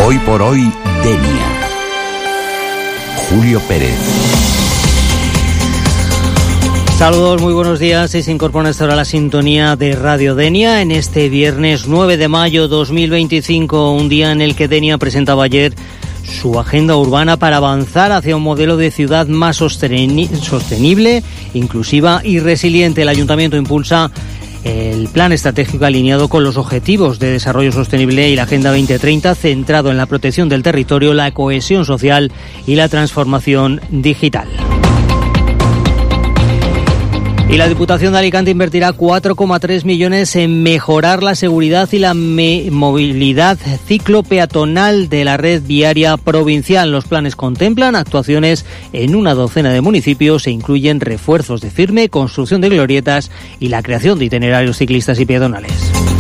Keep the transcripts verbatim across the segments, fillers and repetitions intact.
Hoy por hoy, Denia. Julio Pérez. Saludos, muy buenos días. Se incorpora esta hora a la sintonía de Radio Denia en este viernes nueve de mayo dos mil veinticinco, un día en el que Denia presentaba ayer su agenda urbana para avanzar hacia un modelo de ciudad más sostenible, inclusiva y resiliente. El Ayuntamiento impulsa el plan estratégico alineado con los objetivos de desarrollo sostenible y la Agenda veinte treinta, centrado en la protección del territorio, la cohesión social y la transformación digital. Y la Diputación de Alicante invertirá cuatro coma tres millones en mejorar la seguridad y la movilidad ciclopeatonal de la red viaria provincial. Los planes contemplan actuaciones en una docena de municipios e incluyen refuerzos de firme, construcción de glorietas y la creación de itinerarios ciclistas y peatonales.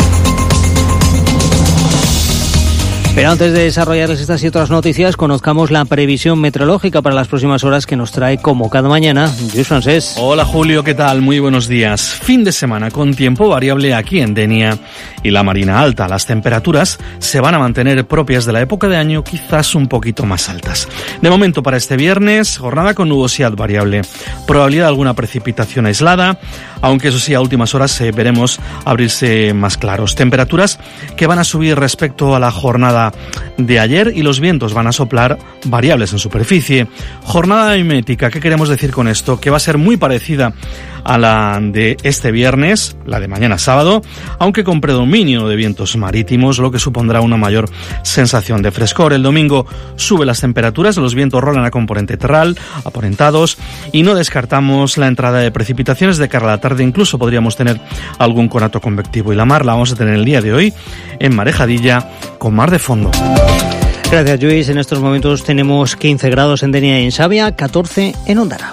Pero antes de desarrollarles estas y otras noticias, conozcamos la previsión meteorológica para las próximas horas que nos trae, como cada mañana, Lluís Francés. Hola Julio, ¿qué tal? Muy buenos días. Fin de semana con tiempo variable aquí en Denia y la Marina Alta. Las temperaturas se van a mantener propias de la época de año, quizás un poquito más altas. De momento para este viernes, jornada con nubosidad variable. Probabilidad de alguna precipitación aislada, aunque eso sí, a últimas horas eh, veremos abrirse más claros. Temperaturas que van a subir respecto a la jornada de ayer y los vientos van a soplar variables en superficie. Jornada mimética, ¿qué queremos decir con esto? Que va a ser muy parecida a la de este viernes, la de mañana sábado, aunque con predominio de vientos marítimos, lo que supondrá una mayor sensación de frescor. El domingo sube las temperaturas, los vientos rolan a componente terral, aparentados, y no descartamos la entrada de precipitaciones de cara a la tarde. Incluso podríamos tener algún conato convectivo, y la mar la vamos a tener el día de hoy en Marejadilla con mar de fondo. Gracias, Lluís. En estos momentos tenemos quince grados en Denia y en Xavia, catorce en Ondara.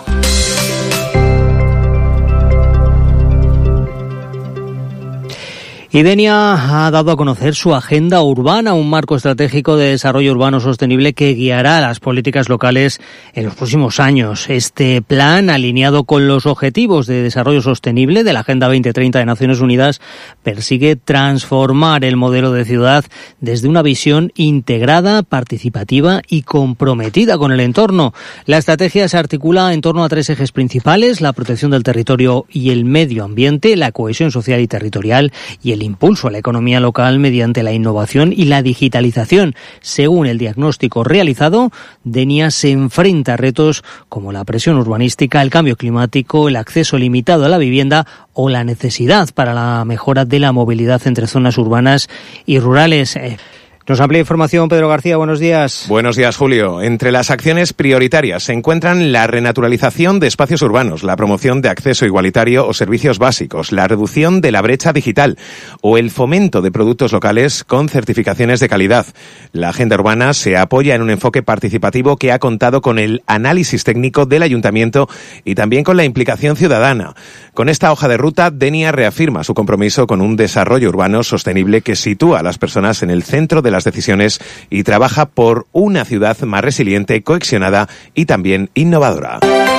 Y Denia ha dado a conocer su agenda urbana, un marco estratégico de desarrollo urbano sostenible que guiará las políticas locales en los próximos años. Este plan, alineado con los objetivos de desarrollo sostenible de la Agenda veinte treinta de Naciones Unidas, persigue transformar el modelo de ciudad desde una visión integrada, participativa y comprometida con el entorno. La estrategia se articula en torno a tres ejes principales: la protección del territorio y el medio ambiente, la cohesión social y territorial y el impulso a la economía local mediante la innovación y la digitalización. Según el diagnóstico realizado, Denia se enfrenta a retos como la presión urbanística, el cambio climático, el acceso limitado a la vivienda o la necesidad para la mejora de la movilidad entre zonas urbanas y rurales. Nos amplía información Pedro García, buenos días. Buenos días, Julio. Entre las acciones prioritarias se encuentran la renaturalización de espacios urbanos, la promoción de acceso igualitario o servicios básicos, la reducción de la brecha digital o el fomento de productos locales con certificaciones de calidad. La agenda urbana se apoya en un enfoque participativo que ha contado con el análisis técnico del Ayuntamiento y también con la implicación ciudadana. Con esta hoja de ruta, Denia reafirma su compromiso con un desarrollo urbano sostenible que sitúa a las personas en el centro de la las decisiones y trabaja por una ciudad más resiliente, cohesionada y también innovadora.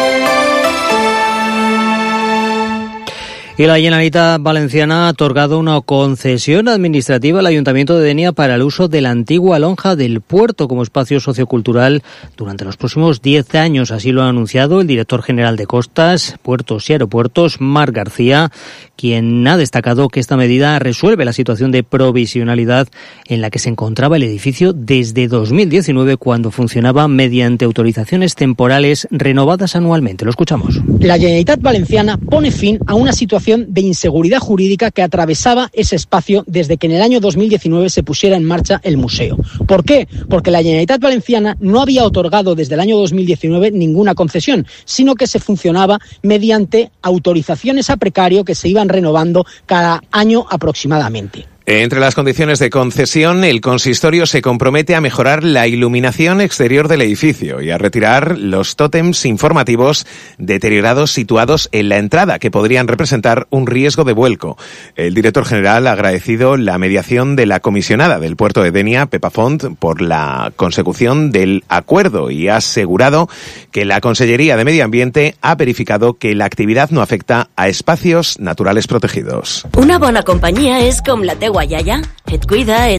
Y la Generalitat Valenciana ha otorgado una concesión administrativa al Ayuntamiento de Denia para el uso de la antigua lonja del puerto como espacio sociocultural durante los próximos diez años. Así lo ha anunciado el director general de Costas, Puertos y Aeropuertos, Marc García, quien ha destacado que esta medida resuelve la situación de provisionalidad en la que se encontraba el edificio desde dos mil diecinueve, cuando funcionaba mediante autorizaciones temporales renovadas anualmente. Lo escuchamos. La Generalitat Valenciana pone fin a una situación de inseguridad jurídica que atravesaba ese espacio desde que en el año dos mil diecinueve se pusiera en marcha el museo. ¿Por qué? Porque la Generalitat Valenciana no había otorgado desde el año dos mil diecinueve ninguna concesión, sino que se funcionaba mediante autorizaciones a precario que se iban renovando cada año aproximadamente. Entre las condiciones de concesión, el consistorio se compromete a mejorar la iluminación exterior del edificio y a retirar los tótems informativos deteriorados situados en la entrada, que podrían representar un riesgo de vuelco. El director general ha agradecido la mediación de la comisionada del puerto de Denia, Pepa Font, por la consecución del acuerdo y ha asegurado que la Consellería de Medio Ambiente ha verificado que la actividad no afecta a espacios naturales protegidos. Una bona companyia és com la teua iaia. Et cuida, et